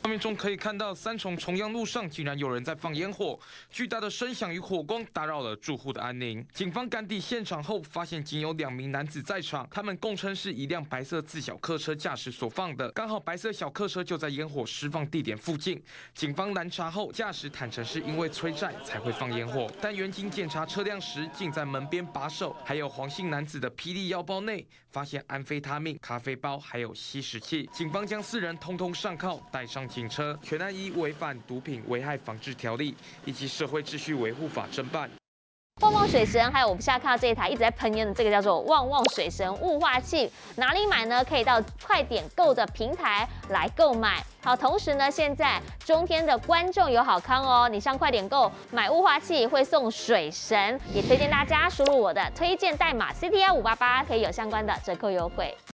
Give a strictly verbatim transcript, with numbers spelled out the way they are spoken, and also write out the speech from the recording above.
画面中可以看到三重重阳路上竟然有人在放烟火，巨大的声响与火光打扰了住户的安宁。警方赶抵现场后，发现仅有两名男子在场，他们供称是一辆白色自小客车驾驶所放的，刚好白色小客车就在烟火释放地点附近。警方拦查后，驾驶坦诚是因为催债才会放烟火，但远警检查车辆时，竟在门边把手，还有黄姓男子的霹雳腰包内发现安非他命、咖啡包还有吸食器。警方将四人通通上铐，带上警车，全案依违反毒品危害防治条例以及社会秩序维护法侦办。 旺旺水神，还有我们现在看到这一台一直在喷烟的这个叫做旺旺水神雾化器，哪里买呢？可以到快点购的平台来购买。好，同时呢，现在中天的观众有好康哦，你上快点购买雾化器会送水神，也推荐大家输入我的推荐代码 C T I 五八八，可以有相关的折扣优惠。